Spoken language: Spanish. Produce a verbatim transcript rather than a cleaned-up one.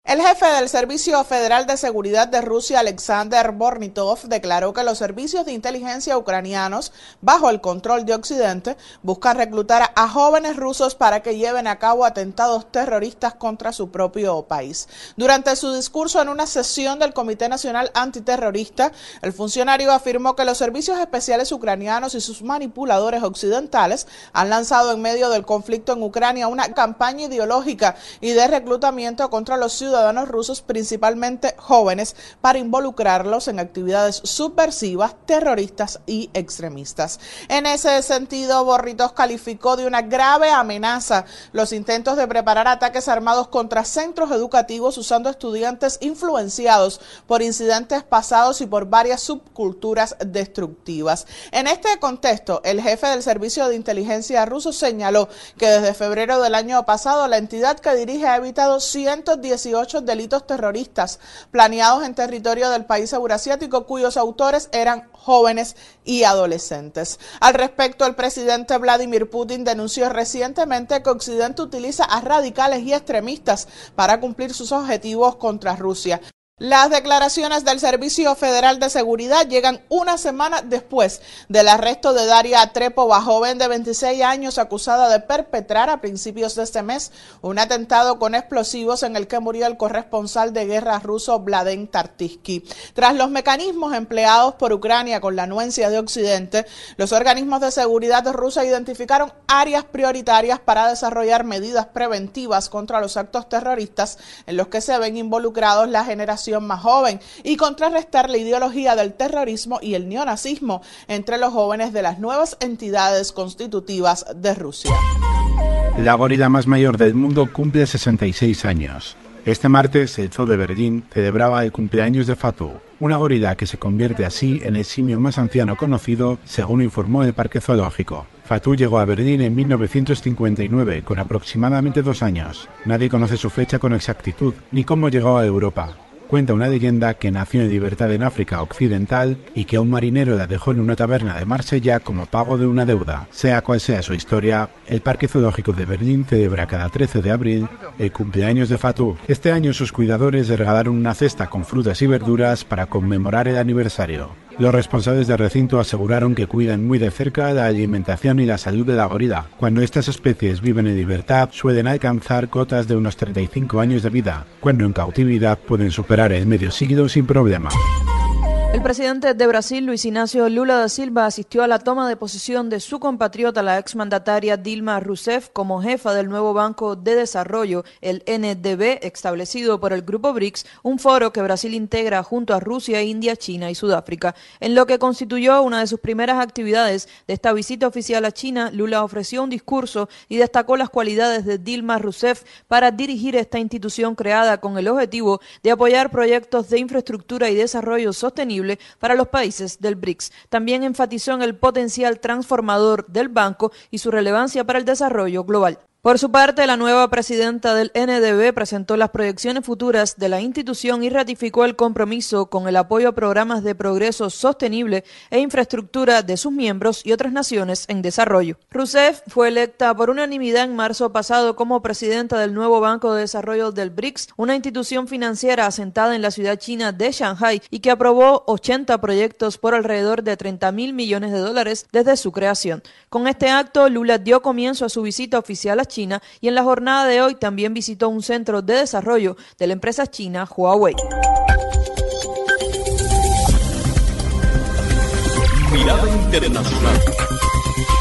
El jefe del Servicio Federal de Seguridad de Rusia, Alexander Bornitov, declaró que los servicios de inteligencia ucranianos, bajo el control de Occidente, buscan reclutar a jóvenes rusos para que lleven a cabo atentados terroristas contra su propio país. Durante su discurso en una sesión del Comité Nacional Antiterrorista, el funcionario afirmó que los servicios especiales ucranianos y sus manipuladores occidentales han lanzado en medio del conflicto en Ucrania una campaña ideológica y de reclutamiento contra los ciudadanos ciudadanos rusos, principalmente jóvenes, para involucrarlos en actividades subversivas, terroristas y extremistas. En ese sentido, Bornitov calificó de una grave amenaza los intentos de preparar ataques armados contra centros educativos usando estudiantes influenciados por incidentes pasados y por varias subculturas destructivas. En este contexto, el jefe del Servicio de Inteligencia ruso señaló que desde febrero del año pasado la entidad que dirige ha evitado ciento dieciocho delitos terroristas planeados en territorio del país eurasiático cuyos autores eran jóvenes y adolescentes. Al respecto, el presidente Vladimir Putin denunció recientemente que Occidente utiliza a radicales y extremistas para cumplir sus objetivos contra Rusia. Las declaraciones del Servicio Federal de Seguridad llegan una semana después del arresto de Daria Trepova, joven de veintiséis años acusada de perpetrar a principios de este mes un atentado con explosivos en el que murió el corresponsal de guerra ruso Vladimir Tartinsky. Tras los mecanismos empleados por Ucrania con la anuencia de Occidente, los organismos de seguridad rusa identificaron áreas prioritarias para desarrollar medidas preventivas contra los actos terroristas en los que se ven involucrados la generación más joven y contrarrestar la ideología del terrorismo y el neonazismo entre los jóvenes de las nuevas entidades constitutivas de Rusia. La gorila más mayor del mundo cumple sesenta y seis años. Este martes, el Zoo de Berlín celebraba el cumpleaños de Fatu, una gorila que se convierte así en el simio más anciano conocido, según informó el Parque Zoológico. Fatu llegó a Berlín en mil novecientos cincuenta y nueve, con aproximadamente dos años. Nadie conoce su fecha con exactitud, ni cómo llegó a Europa. Cuenta una leyenda que nació en libertad en África Occidental y que un marinero la dejó en una taberna de Marsella como pago de una deuda. Sea cual sea su historia, el Parque Zoológico de Berlín celebra cada trece de abril el cumpleaños de Fatu. Este año sus cuidadores le regalaron una cesta con frutas y verduras para conmemorar el aniversario. Los responsables del recinto aseguraron que cuidan muy de cerca la alimentación y la salud de la gorila. Cuando estas especies viven en libertad, suelen alcanzar cotas de unos treinta y cinco años de vida, cuando en cautividad pueden superar el medio siglo sin problema. El presidente de Brasil, Luis Inácio Lula da Silva, asistió a la toma de posesión de su compatriota, la exmandataria Dilma Rousseff, como jefa del nuevo Banco de Desarrollo, el N D B, establecido por el Grupo BRICS, un foro que Brasil integra junto a Rusia, India, China y Sudáfrica. En lo que constituyó una de sus primeras actividades de esta visita oficial a China, Lula ofreció un discurso y destacó las cualidades de Dilma Rousseff para dirigir esta institución creada con el objetivo de apoyar proyectos de infraestructura y desarrollo sostenible para los países del BRICS. También enfatizó en el potencial transformador del banco y su relevancia para el desarrollo global. Por su parte, la nueva presidenta del N D B presentó las proyecciones futuras de la institución y ratificó el compromiso con el apoyo a programas de progreso sostenible e infraestructura de sus miembros y otras naciones en desarrollo. Rousseff fue electa por unanimidad en marzo pasado como presidenta del nuevo Banco de Desarrollo del BRICS, una institución financiera asentada en la ciudad china de Shanghái y que aprobó ochenta proyectos por alrededor de treinta mil millones de dólares desde su creación. Con este acto, Lula dio comienzo a su visita oficial a China China y en la jornada de hoy también visitó un centro de desarrollo de la empresa china Huawei. Mirada internacional.